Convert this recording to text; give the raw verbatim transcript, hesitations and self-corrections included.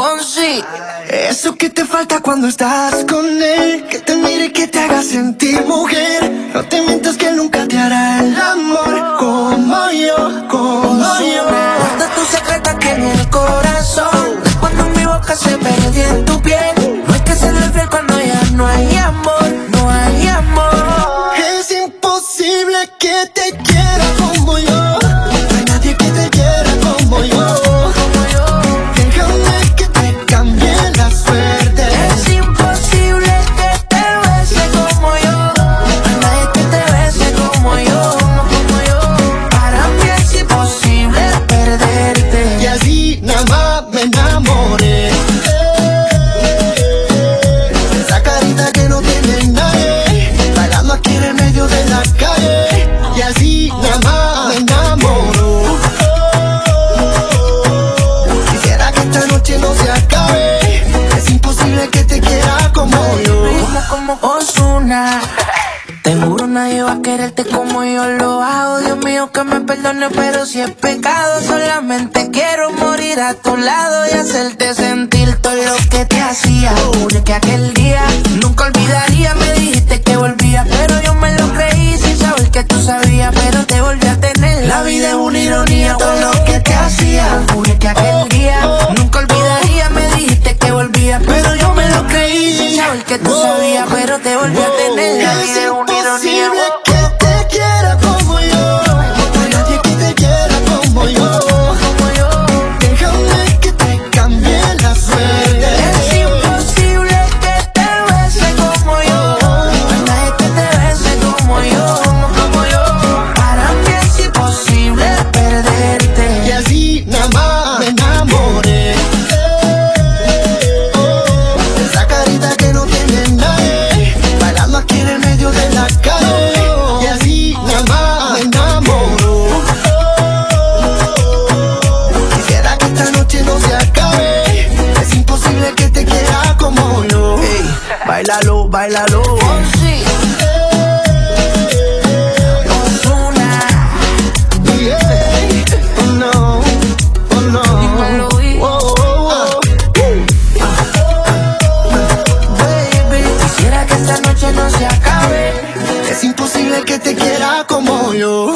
Fonsi. Eso que te falta cuando estás con él, que te mire y que te haga sentir mujer. No te mientas que nunca te hará el amor como yo, como yo. Guarda tu secreto aquí en el corazón, cuando mi boca se perdió en tu piel. No hay que ser fiel cuando ya no hay amor, no hay amor. Es imposible que te quiera como yo. No hay nadie que te quiera como yo. Déjame que te cambie la suerte. Es imposible que te bese como yo. No hay nadie que te bese como yo, como yo. Para mí es imposible perderte. Y así nada más me enamoré. Esa carita que no tiene nadie, bailando aquí en el medio de la calle. Y así nada más me enamoro. Quisiera que esta noche no se acabe. Es imposible que te quiera como yo. Como Ozuna, te juro nadie va a quererte como yo lo hago. Dios mío que me perdone, pero si es pecado, solamente quiero morir a tu lado y hacerte sentir todo lo que te hacía. Juré que aquel día nunca olvidaría. Me dijiste que volvía, pero yo me lo creí sin saber que tú sabías, pero te volví a tener. La vida es una ironía, todo lo que te hacía. Juré que aquel día nunca olvidaría. Me dijiste que volvía, pero yo me lo creí sin saber que tú sabías, pero te volví a tener. La vida es una ironía. Imposible que te quiera como yo. No hay nadie que te quiera como yo. Déjame que te cambie la suerte. Es imposible que te bese como yo. No hay nadie que te bese como yo, como yo. Para mí es imposible perderte. Y así nada más me enamoré. Esa carita que no tiene nadie, bailando aquí en el medio de la calle. Y así nada más me enamoro. Quisiera que esta noche no se acabe. Es imposible que te quiera como yo. Ey, bailalo, bailalo. Fonsi, Ozuna, Yeah. Oh no, oh no. dímelo, y- Oh, oh, oh. baby. Quisiera que esta noche no se acabe. Es imposible que te quiera como yo.